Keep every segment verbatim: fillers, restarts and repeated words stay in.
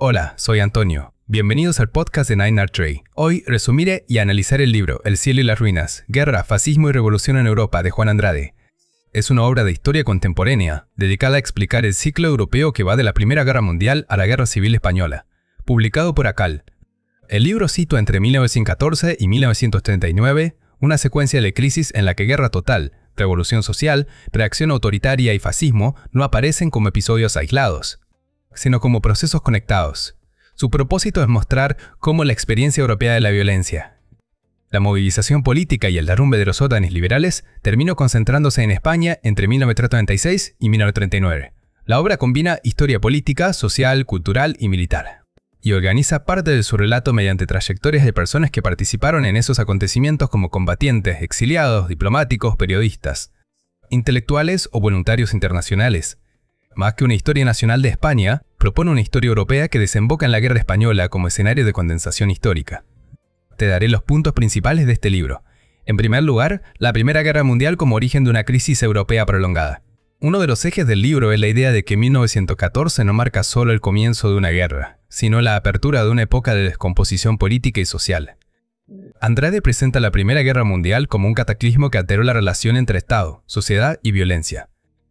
Hola, soy Antonio. Bienvenidos al podcast de Nine Art Trey. Hoy resumiré y analizaré el libro El cielo y las ruinas, Guerra, fascismo y revolución en Europa de Juan Andrade. Es una obra de historia contemporánea, dedicada a explicar el ciclo europeo que va de la Primera Guerra Mundial a la Guerra Civil Española, publicado por ACAL. El libro sitúa entre mil novecientos catorce y mil novecientos treinta y nueve una secuencia de crisis en la que guerra total, revolución social, reacción autoritaria y fascismo no aparecen como episodios aislados, sino como procesos conectados. Su propósito es mostrar cómo la experiencia europea de la violencia, la movilización política y el derrumbe de los órdenes liberales terminó concentrándose en España entre mil novecientos treinta y seis y mil novecientos treinta y nueve. La obra combina historia política, social, cultural y militar, y organiza parte de su relato mediante trayectorias de personas que participaron en esos acontecimientos como combatientes, exiliados, diplomáticos, periodistas, intelectuales o voluntarios internacionales. Más que una historia nacional de España, propone una historia europea que desemboca en la Guerra Española como escenario de condensación histórica. Te daré los puntos principales de este libro. En primer lugar, la Primera Guerra Mundial como origen de una crisis europea prolongada. Uno de los ejes del libro es la idea de que mil novecientos catorce no marca solo el comienzo de una guerra, sino la apertura de una época de descomposición política y social. Andrade presenta la Primera Guerra Mundial como un cataclismo que alteró la relación entre Estado, sociedad y violencia.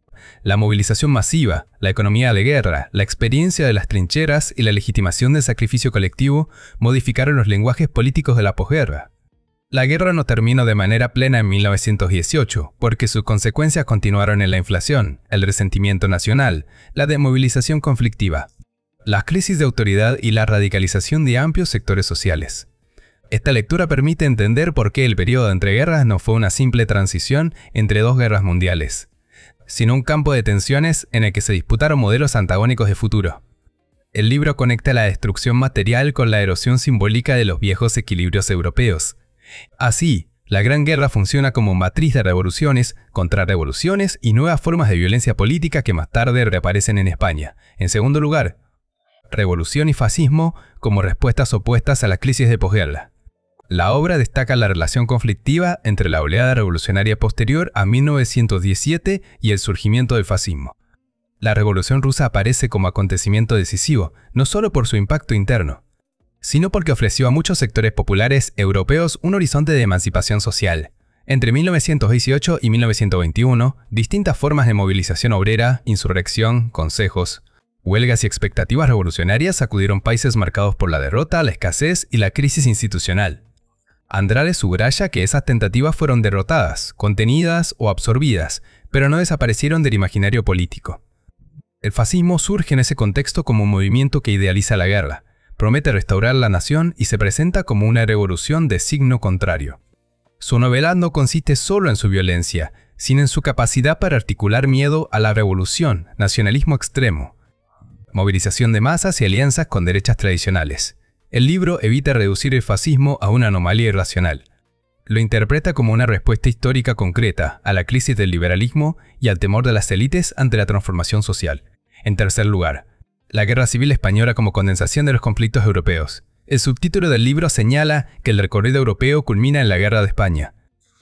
La movilización masiva, la economía de guerra, la experiencia de las trincheras y la legitimación del sacrificio colectivo modificaron los lenguajes políticos de la posguerra. La guerra no terminó de manera plena en mil novecientos dieciocho, porque sus consecuencias continuaron en la inflación, el resentimiento nacional, la desmovilización conflictiva, las crisis de autoridad y la radicalización de amplios sectores sociales. Esta lectura permite entender por qué el periodo entre guerras no fue una simple transición entre dos guerras mundiales, sino un campo de tensiones en el que se disputaron modelos antagónicos de futuro. El libro conecta la destrucción material con la erosión simbólica de los viejos equilibrios europeos. Así, la Gran Guerra funciona como matriz de revoluciones, contrarrevoluciones y nuevas formas de violencia política que más tarde reaparecen en España. En segundo lugar, revolución y fascismo como respuestas opuestas a la crisis de posguerra. La obra destaca la relación conflictiva entre la oleada revolucionaria posterior a mil novecientos diecisiete y el surgimiento del fascismo. La Revolución Rusa aparece como acontecimiento decisivo, no solo por su impacto interno, sino porque ofreció a muchos sectores populares europeos un horizonte de emancipación social. Entre mil novecientos dieciocho y mil novecientos veintiuno, distintas formas de movilización obrera, insurrección, consejos, huelgas y expectativas revolucionarias sacudieron países marcados por la derrota, la escasez y la crisis institucional. Andrade subraya que esas tentativas fueron derrotadas, contenidas o absorbidas, pero no desaparecieron del imaginario político. El fascismo surge en ese contexto como un movimiento que idealiza la guerra, promete restaurar la nación y se presenta como una revolución de signo contrario. Su novedad no consiste solo en su violencia, sino en su capacidad para articular miedo a la revolución, nacionalismo extremo, movilización de masas y alianzas con derechas tradicionales. El libro evita reducir el fascismo a una anomalía irracional. Lo interpreta como una respuesta histórica concreta a la crisis del liberalismo y al temor de las élites ante la transformación social. En tercer lugar, la Guerra Civil Española como condensación de los conflictos europeos. El subtítulo del libro señala que el recorrido europeo culmina en la Guerra de España,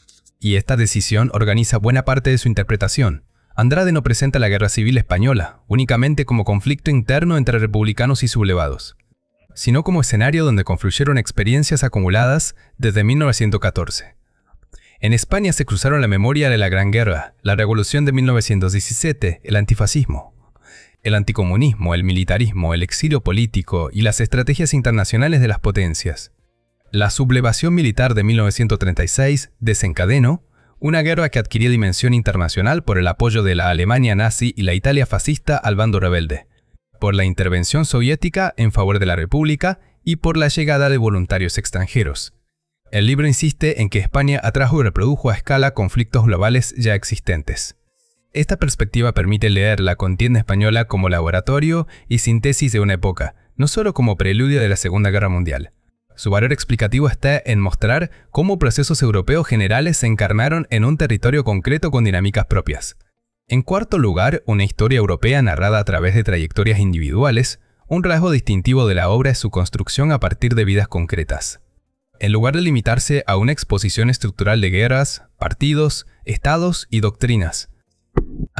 y esta decisión organiza buena parte de su interpretación. Andrade no presenta la Guerra Civil Española únicamente como conflicto interno entre republicanos y sublevados, sino como escenario donde confluyeron experiencias acumuladas desde mil novecientos catorce. En España se cruzaron la memoria de la Gran Guerra, la Revolución de mil novecientos diecisiete, el antifascismo, el anticomunismo, el militarismo, el exilio político y las estrategias internacionales de las potencias. La sublevación militar de mil novecientos treinta y seis desencadenó una guerra que adquirió dimensión internacional por el apoyo de la Alemania nazi y la Italia fascista al bando rebelde, por la intervención soviética en favor de la República y por la llegada de voluntarios extranjeros. El libro insiste en que España atrajo y reprodujo a escala conflictos globales ya existentes. Esta perspectiva permite leer la contienda española como laboratorio y síntesis de una época, no solo como preludio de la Segunda Guerra Mundial. Su valor explicativo está en mostrar cómo procesos europeos generales se encarnaron en un territorio concreto con dinámicas propias. En cuarto lugar, una historia europea narrada a través de trayectorias individuales. Un rasgo distintivo de la obra es su construcción a partir de vidas concretas. En lugar de limitarse a una exposición estructural de guerras, partidos, estados y doctrinas,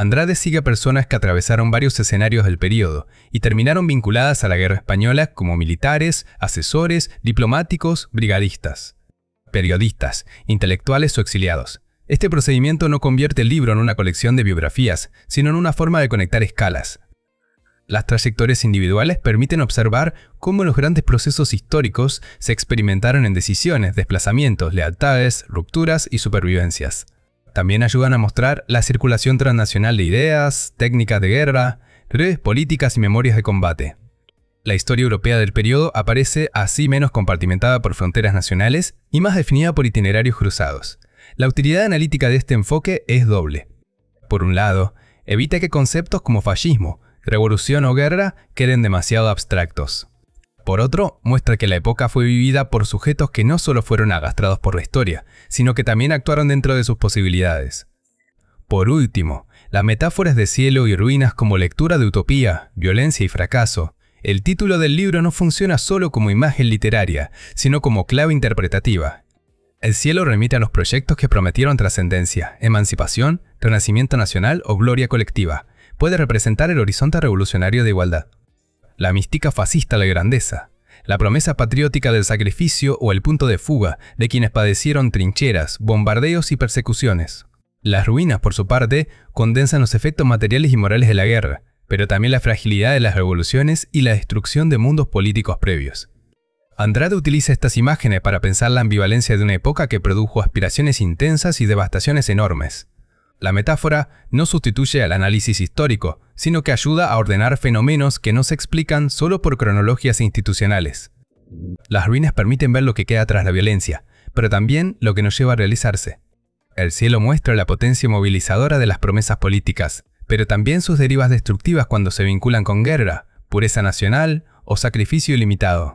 Andrade sigue a personas que atravesaron varios escenarios del periodo y terminaron vinculadas a la Guerra Española como militares, asesores, diplomáticos, brigadistas, periodistas, intelectuales o exiliados. Este procedimiento no convierte el libro en una colección de biografías, sino en una forma de conectar escalas. Las trayectorias individuales permiten observar cómo los grandes procesos históricos se experimentaron en decisiones, desplazamientos, lealtades, rupturas y supervivencias. También ayudan a mostrar la circulación transnacional de ideas, técnicas de guerra, redes políticas y memorias de combate. La historia europea del periodo aparece así menos compartimentada por fronteras nacionales y más definida por itinerarios cruzados. La utilidad analítica de este enfoque es doble. Por un lado, evita que conceptos como fascismo, revolución o guerra queden demasiado abstractos. Por otro, muestra que la época fue vivida por sujetos que no solo fueron agastrados por la historia, sino que también actuaron dentro de sus posibilidades. Por último, las metáforas de cielo y ruinas como lectura de utopía, violencia y fracaso. El título del libro no funciona solo como imagen literaria, sino como clave interpretativa. El cielo remite a los proyectos que prometieron trascendencia, emancipación, renacimiento nacional o gloria colectiva. Puede representar el horizonte revolucionario de igualdad. La mística fascista de grandeza, la promesa patriótica del sacrificio o el punto de fuga de quienes padecieron trincheras, bombardeos y persecuciones. Las ruinas, por su parte, condensan los efectos materiales y morales de la guerra, pero también la fragilidad de las revoluciones y la destrucción de mundos políticos previos. Andrade utiliza estas imágenes para pensar la ambivalencia de una época que produjo aspiraciones intensas y devastaciones enormes. La metáfora no sustituye al análisis histórico, sino que ayuda a ordenar fenómenos que no se explican solo por cronologías institucionales. Las ruinas permiten ver lo que queda tras la violencia, pero también lo que nos lleva a realizarse. El cielo muestra la potencia movilizadora de las promesas políticas, pero también sus derivas destructivas cuando se vinculan con guerra, pureza nacional o sacrificio ilimitado.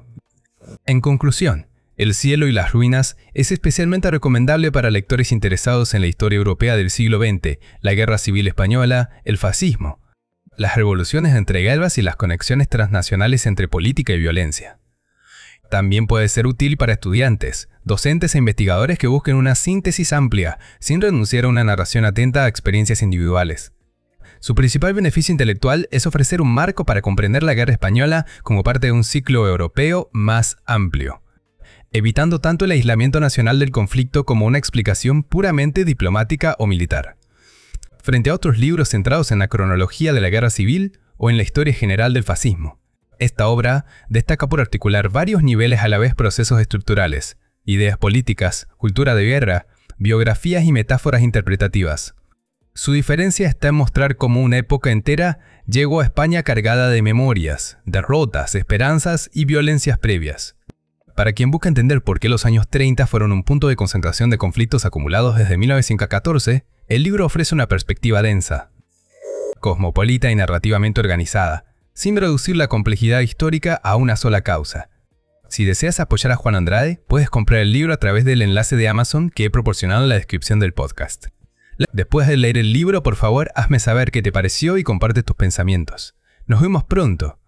En conclusión, El cielo y las ruinas es especialmente recomendable para lectores interesados en la historia europea del siglo veinte, la Guerra Civil Española, el fascismo, las revoluciones entre guerras y las conexiones transnacionales entre política y violencia. También puede ser útil para estudiantes, docentes e investigadores que busquen una síntesis amplia, sin renunciar a una narración atenta a experiencias individuales. Su principal beneficio intelectual es ofrecer un marco para comprender la Guerra Española como parte de un ciclo europeo más amplio, evitando tanto el aislamiento nacional del conflicto como una explicación puramente diplomática o militar, frente a otros libros centrados en la cronología de la Guerra Civil o en la historia general del fascismo. Esta obra destaca por articular varios niveles a la vez procesos estructurales, ideas políticas, cultura de guerra, biografías y metáforas interpretativas. Su diferencia está en mostrar cómo una época entera llegó a España cargada de memorias, derrotas, esperanzas y violencias previas. Para quien busca entender por qué los años treinta fueron un punto de concentración de conflictos acumulados desde mil novecientos catorce, el libro ofrece una perspectiva densa, cosmopolita y narrativamente organizada, sin reducir la complejidad histórica a una sola causa. Si deseas apoyar a Juan Andrade, puedes comprar el libro a través del enlace de Amazon que he proporcionado en la descripción del podcast. Después de leer el libro, por favor, hazme saber qué te pareció y comparte tus pensamientos. Nos vemos pronto.